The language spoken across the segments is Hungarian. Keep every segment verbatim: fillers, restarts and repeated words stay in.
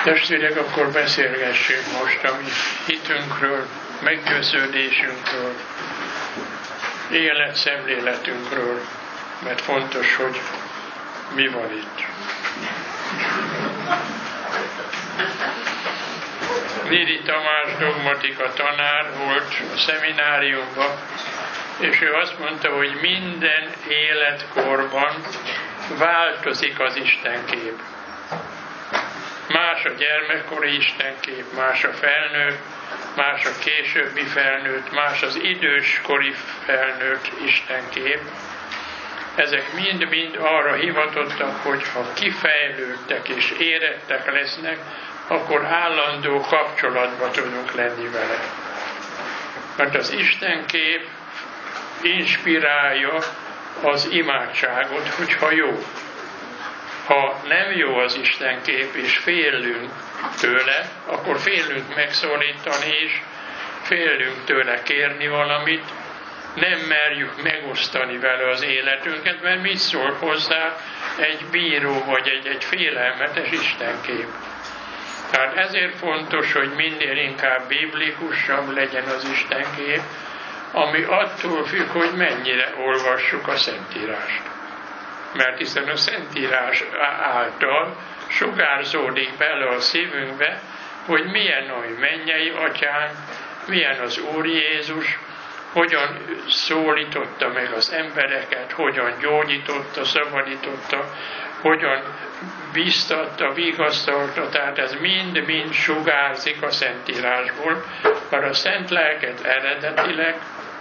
Testvérek, akkor beszélgessünk most a mi hitünkről, meggyőződésünkről, életszemléletünkről, mert fontos, hogy mi van itt. Nidi Tamás dogmatika tanár volt a szemináriumban, és ő azt mondta, hogy minden életkorban változik az Istenkép. Más a gyermekkori Istenkép, más a felnőtt, más a későbbi felnőtt, más az időskori felnőtt Istenkép. Ezek mind-mind arra hivatottak, hogy ha kifejlődtek és érettek lesznek, akkor állandó kapcsolatba tudunk lenni vele. Mert az Istenkép inspirálja az imádságot, hogyha jó. Ha nem jó az Istenkép, és félünk tőle, akkor félünk megszólítani is, félünk tőle kérni valamit, nem merjük megosztani vele az életünket, mert mit szól hozzá egy bíró vagy egy, egy félelmetes Istenkép. Tehát ezért fontos, hogy minél inkább biblikusabb legyen az Istenkép, ami attól függ, hogy mennyire olvassuk a Szentírást. Mert hiszen a Szentírás által sugárzódik bele a szívünkbe, hogy milyen a mennyei Atyánk, milyen az Úr Jézus, hogyan szólította meg az embereket, hogyan gyógyította, szabadította, hogyan biztatta, vigasztalta, tehát ez mind-mind sugárzik a Szentírásból, mert a Szent Lelket eredetileg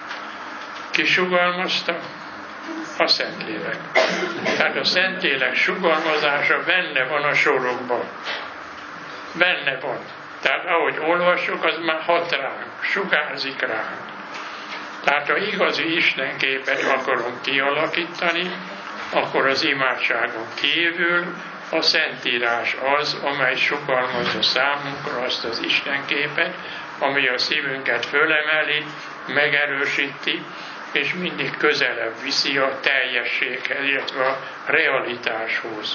kisugalmazta a Szentlélek. Tehát a Szentlélek sugalmazása benne van a sorokban. Benne van. Tehát ahogy olvassuk, az már hat ránk, sugárzik ránk. Tehát ha igazi Istenképet akarunk kialakítani, akkor az imádságon kívül a Szentírás az, amely sugalmazza számunkra azt az Istenképet, ami a szívünket fölemeli, megerősíti, és mindig közelebb viszi a teljességhez, illetve a realitáshoz.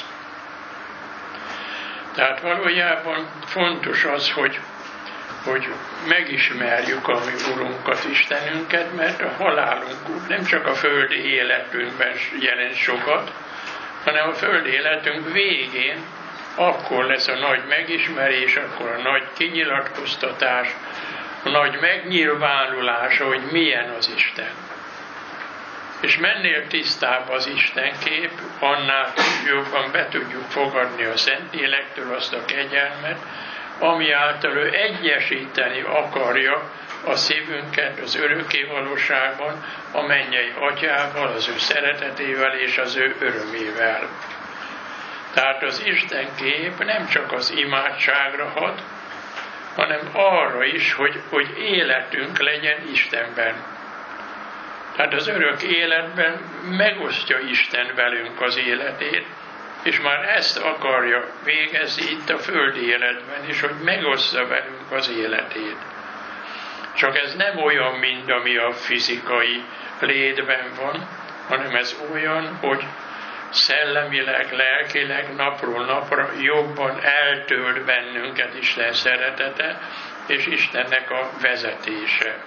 Tehát valójában fontos az, hogy, hogy megismerjük a mi Urunkat, Istenünket, mert a halálunk nem csak a földi életünkben jelent sokat, hanem a földi életünk végén akkor lesz a nagy megismerés, akkor a nagy kinyilatkoztatás, a nagy megnyilvánulása, hogy milyen az Isten. És mennél tisztább az Istenkép, annál jobban be tudjuk fogadni a Szentlélektől azt a kegyelmet, ami által ő egyesíteni akarja a szívünket az örökké valóságban, a mennyei Atyával, az ő szeretetével és az ő örömével. Tehát az Istenkép nem csak az imádságra hat, hanem arra is, hogy, hogy életünk legyen Istenben. Tehát az örök életben megosztja Isten velünk az életét, és már ezt akarja végezni itt a földi életben is, hogy megosztja velünk az életét. Csak ez nem olyan, mint ami a fizikai létben van, hanem ez olyan, hogy szellemileg, lelkileg napról napra jobban eltölt bennünket Isten szeretete és Istennek a vezetése.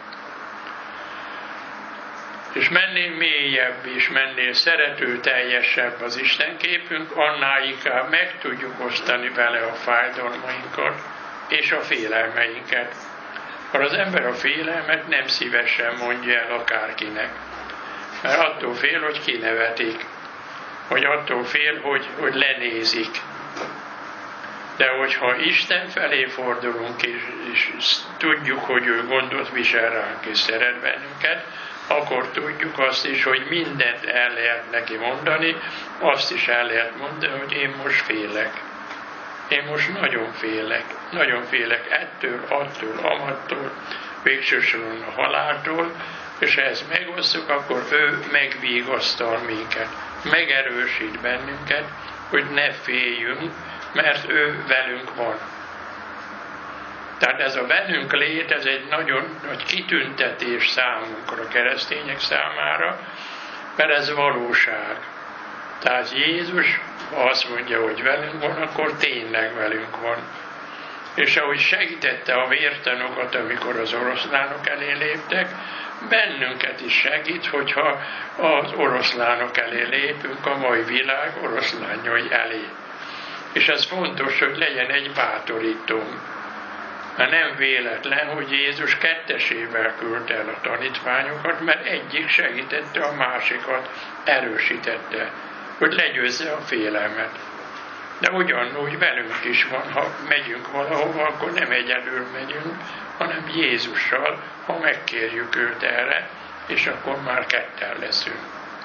És mennél mélyebb és mennél szeretőteljesebb az Istenképünk, annál inkább meg tudjuk osztani vele a fájdalmainkat és a félelmeinket. Mert az ember a félelmet nem szívesen mondja el akárkinek. Mert attól fél, hogy kinevetik. Vagy attól fél, hogy, hogy lenézik. De hogyha Isten felé fordulunk, és, és tudjuk, hogy ő gondot visel ránk, és szeret bennünket, akkor tudjuk azt is, hogy mindent el lehet neki mondani, azt is el lehet mondani, hogy én most félek. Én most nagyon félek. Nagyon félek ettől, attól, amattól, végső soron a haláltól, és ha ezt megosztjuk, akkor ő megvigasztal minket, megerősít bennünket, hogy ne féljünk, mert ő velünk van. Tehát ez a bennünk lét, ez egy nagyon nagy kitüntetés számunkra, keresztények számára, mert ez valóság. Tehát Jézus, ha azt mondja, hogy velünk van, akkor tényleg velünk van. És ahogy segítette a vértanokat, amikor az oroszlánok elé léptek, bennünket is segít, hogyha az oroszlánok elé lépünk, a mai világ oroszlányai elé. És ez fontos, hogy legyen egy bátorítónk. Mert nem véletlen, hogy Jézus kettesével küldte el a tanítványokat, mert egyik segítette a másikat, erősítette, hogy legyőzze a félelmet. De ugyanúgy velünk is van, ha megyünk valahova, akkor nem egyedül megyünk, hanem Jézussal, ha megkérjük őt erre, és akkor már ketten leszünk.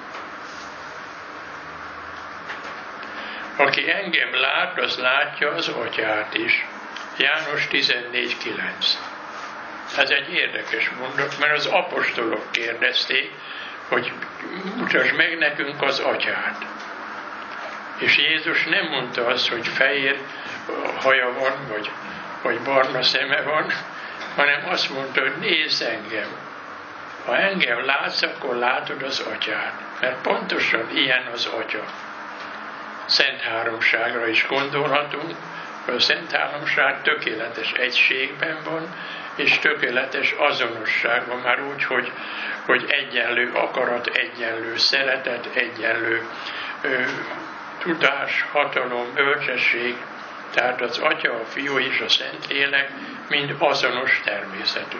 Aki engem lát, az látja az Atyát is. János tizennégy kilenc. Ez egy érdekes mondat, mert az apostolok kérdezték, hogy mutasd meg nekünk az Atyát. És Jézus nem mondta azt, hogy fehér haja van, vagy, vagy barna szeme van, hanem azt mondta, hogy nézz engem. Ha engem látsz, akkor látod az Atyát. Mert pontosan ilyen az Atya. Szent Háromságra is gondolhatunk, a Szent Háromság tökéletes egységben van, és tökéletes azonosságban, már úgy, hogy, hogy egyenlő akarat, egyenlő szeretet, egyenlő ö, tudás, hatalom, bölcsesség, tehát az Atya, a Fiú és a Szentlélek mind azonos természetű.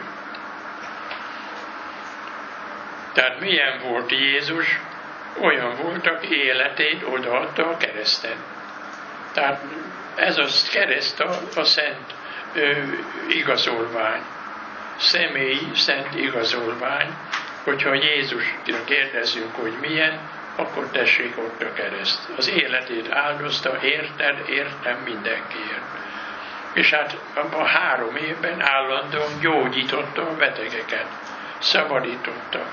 Tehát milyen volt Jézus? Olyan volt, aki életét odaadta a kereszten. Tehát ez a kereszt a, a szent ö, igazolvány, személyi szent igazolvány, hogyha Jézusra kérdezünk, hogy milyen, akkor tessék ott a kereszt. Az életét áldozta, érted, értem, mindenkiért. És hát abban a három évben állandóan gyógyította a betegeket, szabadította.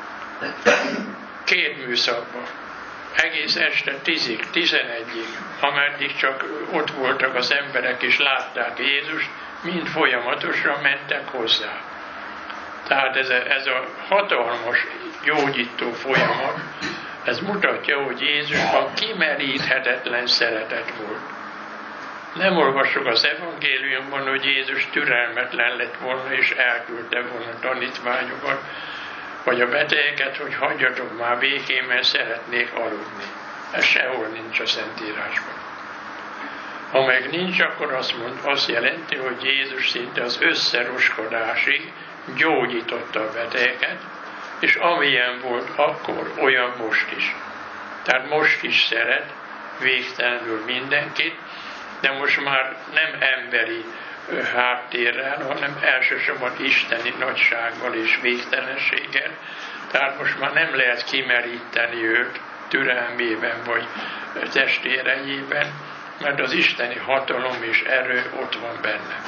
Két műszakban. Egész este tízig, tizenegyig, ameddig csak ott voltak az emberek és látták Jézust, mind folyamatosan mentek hozzá. Tehát ez a, ez a hatalmas gyógyító folyamat, ez mutatja, hogy Jézusban kimeríthetetlen szeretet volt. Nem olvasok az evangéliumban, hogy Jézus türelmetlen lett volna és elküldte volna tanítványokat, vagy a betegeket, hogy hagyjatok már békén, mert szeretnék aludni. Ez sehol nincs a Szentírásban. Ha meg nincs, akkor azt, mond, azt jelenti, hogy Jézus szinte az összeroskodásig gyógyította a betegeket, és amilyen volt akkor, olyan most is. Tehát most is szeret végtelenül mindenkit, de most már nem emberi háttérrel, hanem elsősorban isteni nagysággal és végtelenséggel. Tehát most már nem lehet kimeríteni őt türelmében vagy testérejében, mert az isteni hatalom és erő ott van benne.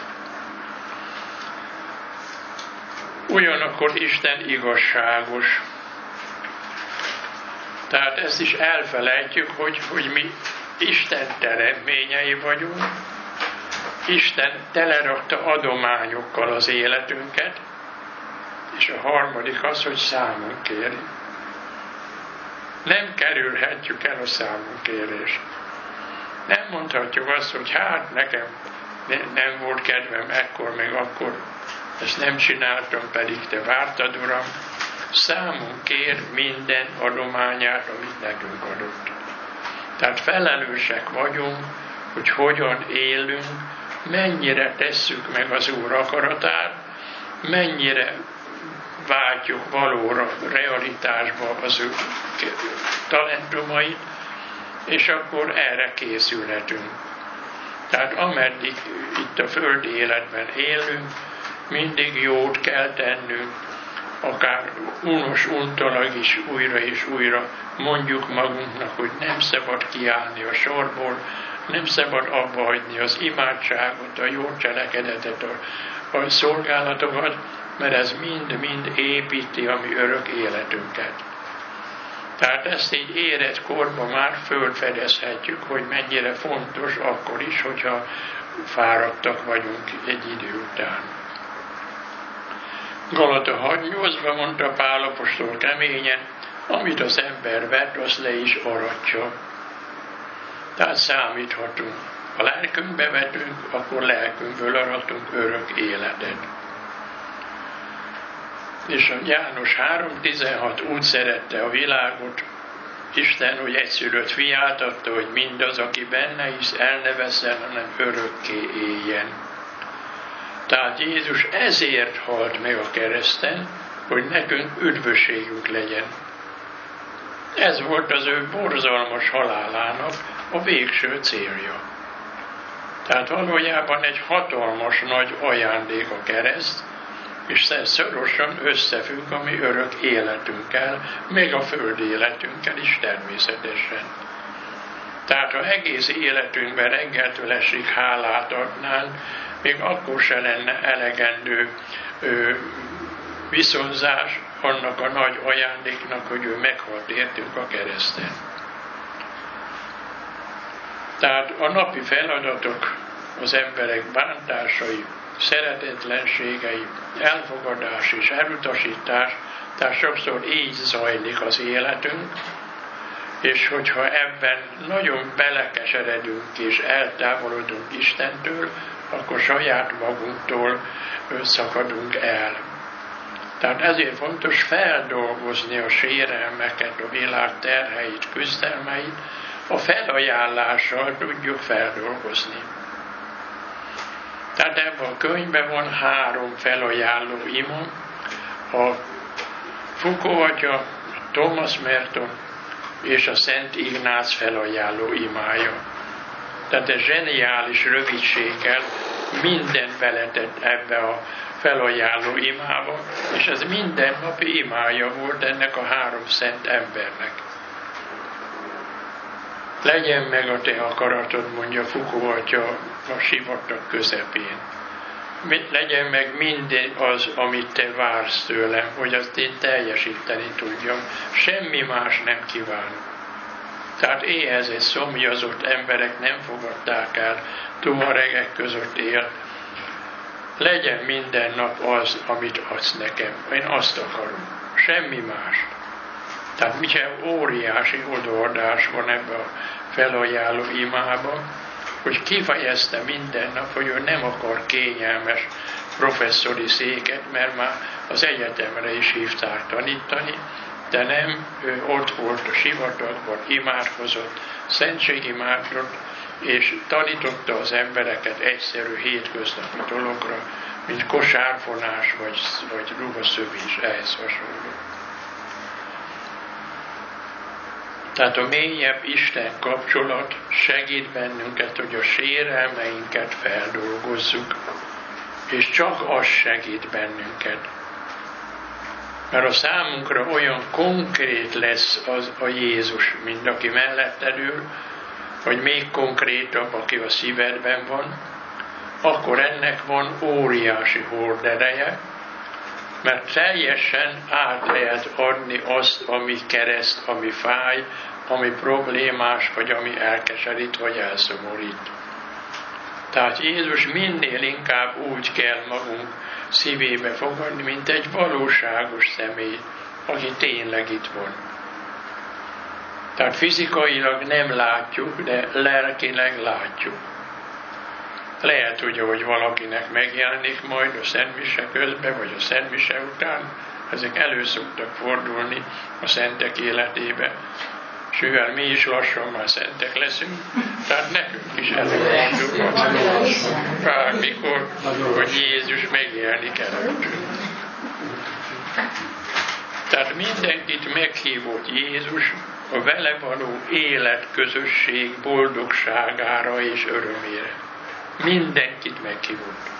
Ugyanakkor Isten igazságos. Tehát ezt is elfelejtjük, hogy, hogy mi Isten teremtményei vagyunk. Isten telerakta adományokkal az életünket, és a harmadik az, hogy számon kéri. Nem kerülhetjük el a számonkérést. Nem mondhatjuk azt, hogy hát nekem nem volt kedvem ekkor, meg akkor, ezt nem csináltam, pedig te vártad, Uram. Számon kér minden adományát, amit nekünk adott. Tehát felelősek vagyunk, hogy hogyan élünk, mennyire tesszük meg az Úr akaratát, mennyire váltjuk valóra, realitásba az ő talentumait, és akkor erre készülhetünk. Tehát ameddig itt a földi életben élünk, mindig jót kell tennünk, akár unos untalag is újra és újra mondjuk magunknak, hogy nem szabad kiállni a sorból, nem szabad abba hagyni az imádságot, a jó cselekedetet, a, a szolgálatokat, mert ez mind-mind építi a mi örök életünket. Tehát ezt így érett korban már fölfedezhetjük, hogy mennyire fontos akkor is, hogyha fáradtak vagyunk egy idő után. Galata hat nyolcban mondta Pál apostol keményen, amit az ember vett, az le is aratja. Tehát számíthatunk ha lelkünkbe vetünk, akkor lelkünkből aratunk örök életet. És a János három tizenhat úgy szerette a világot Isten, hogy egyszülött fiát adta, hogy mindaz, aki benne hisz, el ne veszel, hanem örökké éljen. Tehát Jézus ezért halt meg a kereszten, hogy nekünk üdvösségünk legyen. Ez volt az ő borzalmas halálának a végső célja. Tehát valójában egy hatalmas nagy ajándék a kereszt, és ez szorosan összefügg a mi örök életünkkel, még a földi életünkkel is természetesen. Tehát ha egész életünkben reggeltől esig hálát adnánk, még akkor se lenne elegendő ö, viszonzás annak a nagy ajándéknak, hogy ő meghalt értünk a kereszten. Tehát a napi feladatok, az emberek bántásai, szeretetlenségei, elfogadás és elutasítás, tehát sokszor így zajlik az életünk, és hogyha ebben nagyon belekeseredünk és eltávolodunk Istentől, akkor saját magunktól szakadunk el. Tehát ezért fontos feldolgozni a sérelmeket, a világ terheit, küzdelmeit, a felajánlással tudjuk feldolgozni. Tehát ebben a könyvben van három felajánló ima, a Foucault atya, a Thomas Merton és a Szent Ignác felajánló imája. Tehát ez zseniális rövidséggel mindent beletett ebbe a felajánló imába, és ez mindennapi imája volt ennek a három szent embernek. Legyen meg a te akaratod, mondja Foucault atya a sivatag közepén. Legyen meg minden az, amit te vársz tőlem, hogy azt én teljesíteni tudjam. Semmi más nem kívánok. Tehát éhezett, szomjazott emberek nem fogadták el, tuaregek között él. Legyen minden nap az, amit adsz nekem. Én azt akarom. Semmi más. Tehát milyen óriási odaadás van ebbe a felajánló imába, hogy kifejezte minden nap, hogy ő nem akar kényelmes professzori széket, mert már az egyetemre is hívták tanítani, de nem, ő ott volt a sivatagban, imádkozott, szentségimádott, és tanította az embereket egyszerű hétköznapi dologra, mint kosárfonás vagy, vagy ruhaszövés, ehhez hasonló. Tehát a mélyebb Isten kapcsolat segít bennünket, hogy a sérelmeinket feldolgozzuk, és csak az segít bennünket. Mert a számunkra olyan konkrét lesz az a Jézus, mint aki melletted ül, vagy még konkrétabb, aki a szívedben van, akkor ennek van óriási hordereje, mert teljesen át lehet adni azt, ami kereszt, ami fáj, ami problémás, vagy ami elkeserít, vagy elszomorít. Tehát Jézus minél inkább úgy kell magunk szívébe fogadni, mint egy valóságos személy, aki tényleg itt van. Tehát fizikailag nem látjuk, de lelkileg látjuk. Lehet, ugye, hogy valakinek megjelenik majd a szentmise közben, vagy a szentmise után, ezek elő szoktak fordulni a szentek életébe. És mivel mi is lassan már szentek leszünk, tehát nekünk is előfordul bármikor, hogy Jézus megjelenik előttünk. Tehát mindenkit meghívott Jézus a vele való életközösség boldogságára és örömére. Mindenkit meghívott.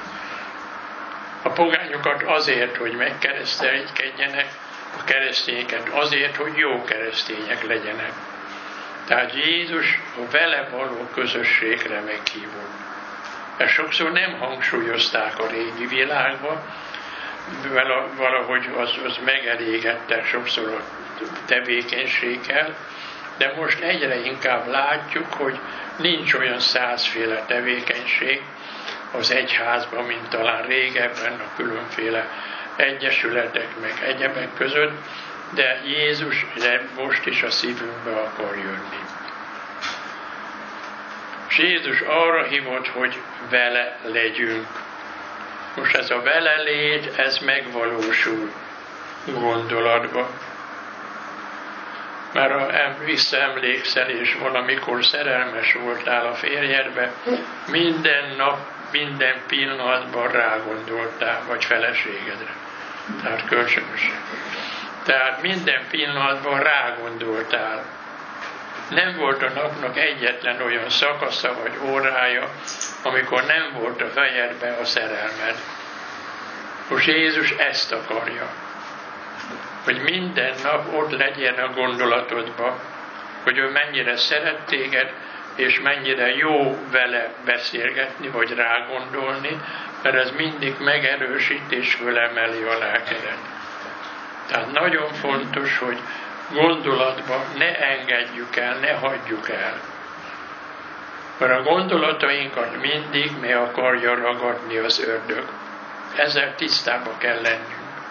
A pogányokat azért, hogy megkeresztelkedjenek, a keresztényeket azért, hogy jó keresztények legyenek. Tehát Jézus a vele való közösségre meghívott. Ezt sokszor nem hangsúlyozták a régi világban, valahogy az, az megelégette sokszor a tevékenységgel, de most egyre inkább látjuk, hogy nincs olyan százféle tevékenység az egyházban, mint talán régebben a különféle egyesületek meg egyebek között, de Jézus de most is a szívünkbe akar jönni. És Jézus arra hívott, hogy vele legyünk. Most ez a vele lét, ez megvalósul gondolatban. Már ha visszaemlékszel, és valamikor szerelmes voltál a férjedbe, minden nap, minden pillanatban rágondoltál, vagy feleségedre. Tehát kölcsönösen. Tehát minden pillanatban rágondoltál. Nem volt a napnak egyetlen olyan szakasza vagy órája, amikor nem volt a fejedben a szerelmed. Most Jézus ezt akarja, hogy minden nap ott legyen a gondolatodban, hogy ő mennyire szeret téged, és mennyire jó vele beszélgetni, vagy rágondolni, mert ez mindig megerősít és fölemeli a lelkedet. Tehát nagyon fontos, hogy gondolatban ne engedjük el, ne hagyjuk el. Mert a gondolatainkat mindig meg akarja ragadni az ördög. Ezzel tisztába kell lennünk.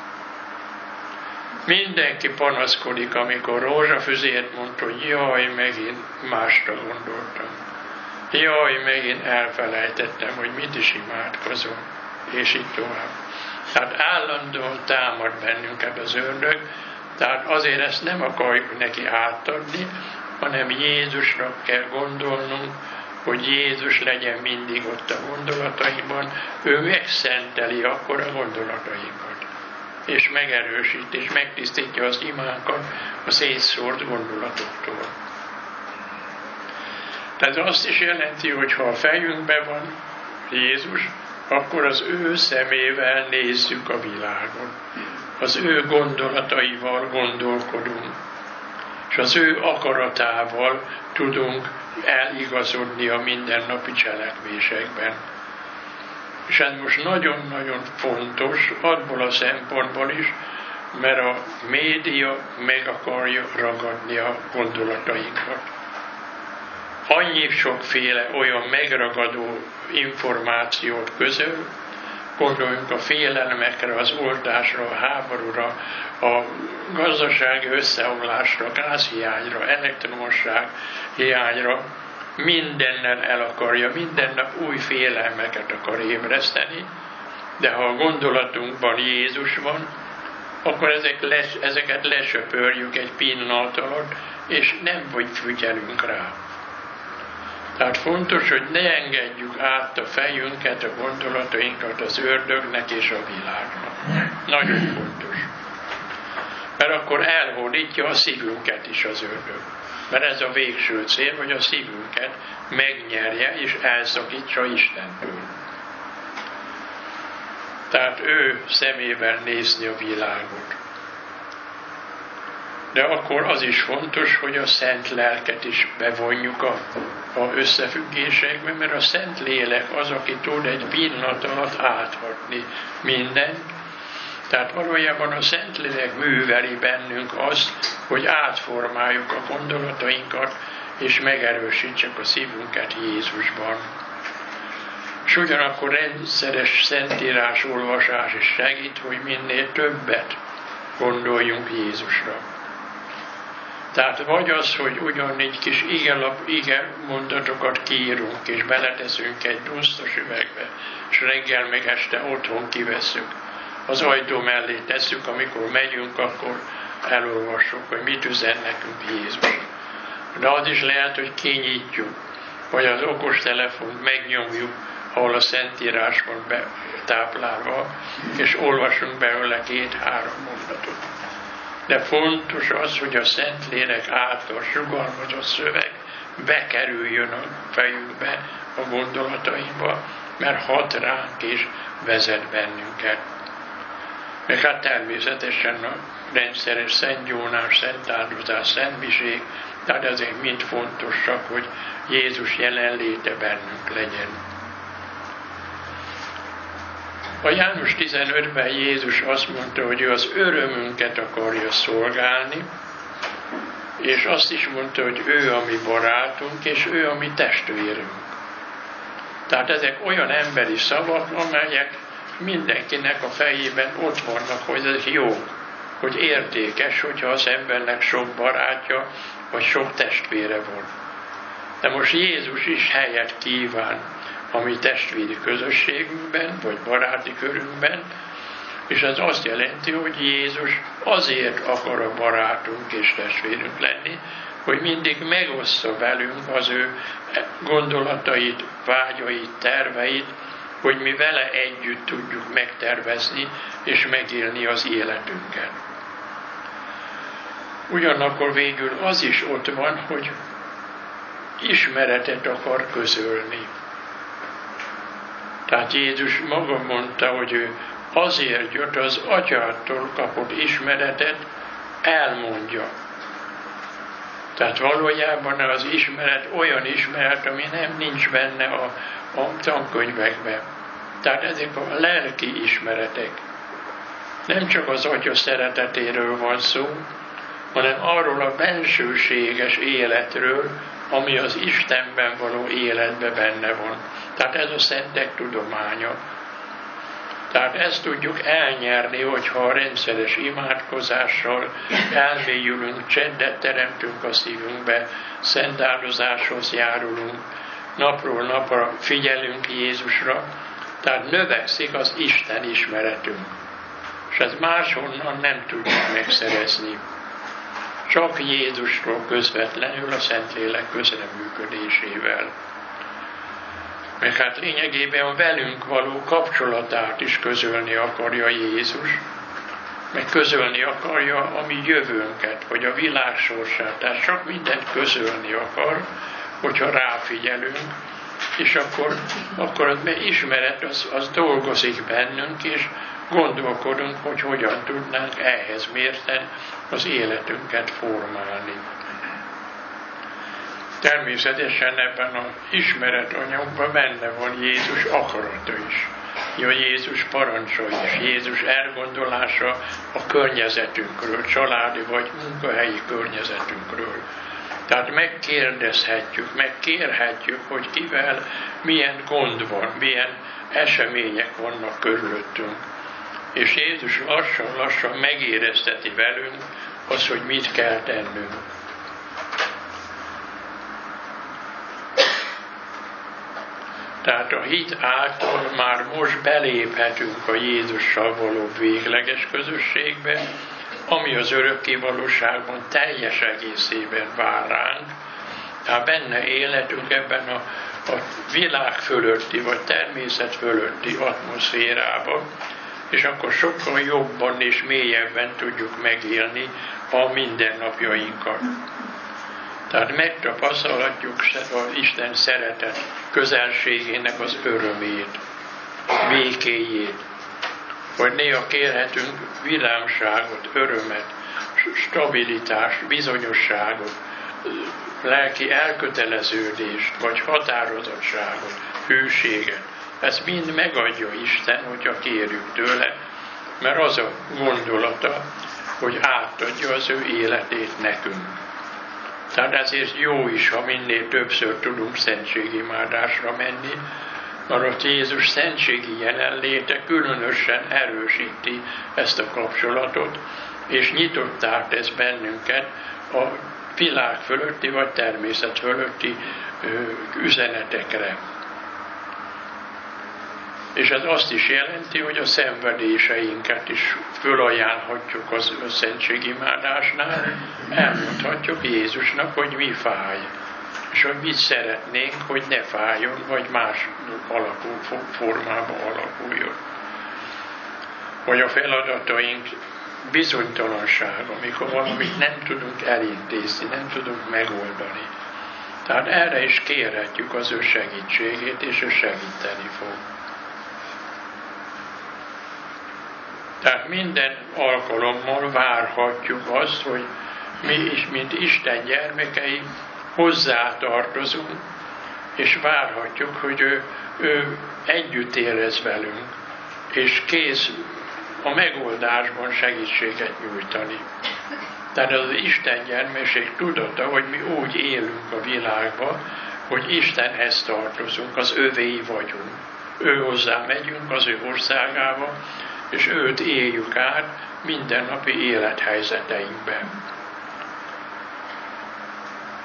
Mindenki panaszkodik, amikor rózsafüzért mondta, hogy jaj, megint másra gondoltam. Jaj, megint elfelejtettem, hogy mit is imádkozom. És így tovább. Tehát állandóan támad bennünket az ördög, tehát azért ezt nem akarjuk neki átadni, hanem Jézusra kell gondolnunk, hogy Jézus legyen mindig ott a gondolatainkban, ő megszenteli akkor a gondolatainkat, és megerősít, és megtisztítja az imánkat a szétszórt gondolatoktól. Tehát azt is jelenti, hogy ha a fejünkben van Jézus, akkor az ő szemével nézzük a világon. Az ő gondolataival gondolkodunk, és az ő akaratával tudunk eligazodni a mindennapi cselekvésekben. És ez most nagyon-nagyon fontos, abból a szempontból is, mert a média meg akarja ragadni a gondolatainkat. Annyi sokféle olyan megragadó információt közöl, gondoljunk a félelemekre, az oltásra, a háborúra, a gazdasági összeomlásra, gázhiányra, elektromosság hiányra, mindennel el akarja, minden nap új félelmeket akar ébreszteni, de ha a gondolatunkban Jézus van, akkor ezek les, ezeket lesöpörjük egy pillanat alatt, és nem vagy figyelünk rá. Tehát fontos, hogy ne engedjük át a fejünket, a gondolatainkat az ördögnek és a világnak. Nagyon fontos. Mert akkor elhódítja a szívünket is az ördög. Mert ez a végső cél, hogy a szívünket megnyerje és elszakítsa Istentől. Tehát ő szemével nézni a világot. De akkor az is fontos, hogy a Szent Lelket is bevonjuk a, a összefüggésekbe, mert a Szent Lélek az, aki tud egy pillanat alatt áthatni mindent. Tehát valójában a Szent Lélek műveli bennünk azt, hogy átformáljuk a gondolatainkat, és megerősítsük a szívünket Jézusban. És ugyanakkor rendszeres szentírás olvasás is segít, hogy minél többet gondoljunk Jézusra. Tehát vagy az, hogy ugyanígy kis igelap, ige mondatokat kiírunk, és beleteszünk egy dusztos üvegbe, és reggel meg este otthon kivesszük. Az ajtó mellé tesszük, amikor megyünk, akkor elolvassuk, hogy mit üzen nekünk Jézus. De az is lehet, hogy kinyitjuk, vagy az okostelefont megnyomjuk, ahol a Szentírás van betáplálva, és olvasunk belőle két-három mondatot. De fontos az, hogy a Szentlélek által sugalmazott szöveg bekerüljön a fejünkbe, a gondolatainkba, mert hat ránk és vezet bennünket. Meg hát természetesen a rendszeres szentgyónás, szentáldozás, szentmiség, tehát ezek mind fontosak, hogy Jézus jelenléte bennünk legyen. A János tizenötben Jézus azt mondta, hogy ő az örömünket akarja szolgálni, és azt is mondta, hogy ő a mi barátunk, és ő a mi testvérünk. Tehát ezek olyan emberi szavak, amelyek mindenkinek a fejében ott vannak, hogy ez jó, hogy értékes, hogyha az embernek sok barátja, vagy sok testvére van. De most Jézus is helyet kíván a mi testvéri közösségünkben, vagy baráti körünkben, és ez azt jelenti, hogy Jézus azért akar a barátunk és testvérünk lenni, hogy mindig megoszta velünk az ő gondolatait, vágyait, terveit, hogy mi vele együtt tudjuk megtervezni és megélni az életünket. Ugyanakkor végül az is ott van, hogy ismeretet akar közölni. Tehát Jézus maga mondta, hogy ő azért jött, az Atyától kapott ismeretet elmondja. Tehát valójában az ismeret olyan ismeret, ami nem nincs benne a, a tankönyvekben. Tehát ezek a lelki ismeretek. Nem csak az Atya szeretetéről van szó, hanem arról a bensőséges életről, ami az Istenben való életben benne van. Tehát ez a szentek tudománya. Tehát ezt tudjuk elnyerni, hogyha a rendszeres imádkozással elmélyülünk, csendet teremtünk a szívünkbe, szent áldozáshoz járulunk, napról napra figyelünk Jézusra, tehát növekszik az Isten ismeretünk. És ezt máshonnan nem tudjuk megszerezni. Csak Jézusról közvetlenül a Szentlélek közreműködésével. Meg hát lényegében a velünk való kapcsolatát is közölni akarja Jézus, meg közölni akarja a mi jövőnket, vagy a világ sorsát. Tehát sok mindent közölni akar, hogyha ráfigyelünk, és akkor, akkor az ismeret az, az dolgozik bennünk, és gondolkodunk, hogy hogyan tudnánk ehhez mérten az életünket formálni. Természetesen ebben az ismeretanyagban benne van Jézus akarata is. Ja, Jézus parancsa is, Jézus elgondolása a környezetünkről, családi vagy munkahelyi környezetünkről. Tehát megkérdezhetjük, megkérhetjük, hogy kivel milyen gond van, milyen események vannak körülöttünk. És Jézus lassan-lassan megérezteti velünk az, hogy mit kell tennünk. Tehát a hit által már most beléphetünk a Jézussal való végleges közösségbe, ami az örökké valóságban teljes egészében vár ránk. Tehát benne életünk ebben a, a világ fölötti vagy természet fölötti atmoszférában, és akkor sokkal jobban és mélyebben tudjuk megélni a mindennapjainkat. Tehát megtapasztalhatjuk az Isten szeretet közelségének az örömét, békéjét, vagy néha kérhetünk vidámságot, örömet, stabilitást, bizonyosságot, lelki elköteleződést, vagy határozottságot, hűséget. Ezt mind megadja Isten, hogyha kérjük tőle, mert az a gondolata, hogy átadja az ő életét nekünk. Tehát ezért jó is, ha minél többször tudunk szentségimádásra menni, mert ott Jézus szentségi jelenléte különösen erősíti ezt a kapcsolatot, és nyitottá tesz bennünket a világ fölötti vagy természet fölötti ö, üzenetekre. És ez azt is jelenti, hogy a szenvedéseinket is fölajánlhatjuk az szentségimádásnál, elmondhatjuk Jézusnak, hogy mi fáj, és hogy mit szeretnénk, hogy ne fájjon, vagy más alakul, formában alakuljon. Vagy a feladataink bizonytalanság, amikor valamit nem tudunk elintézni, nem tudunk megoldani. Tehát erre is kérhetjük az ő segítségét, és ő segíteni fog. Tehát minden alkalommal várhatjuk azt, hogy mi is, mint Isten gyermekei, hozzátartozunk, és várhatjuk, hogy ő, ő együtt érez velünk, és kész a megoldásban segítséget nyújtani. Tehát az Isten gyermekség tudata, hogy mi úgy élünk a világban, hogy Istenhez tartozunk, az övéi vagyunk. Ő hozzá megyünk az ő országába, és őt éljük át mindennapi élethelyzeteinkben.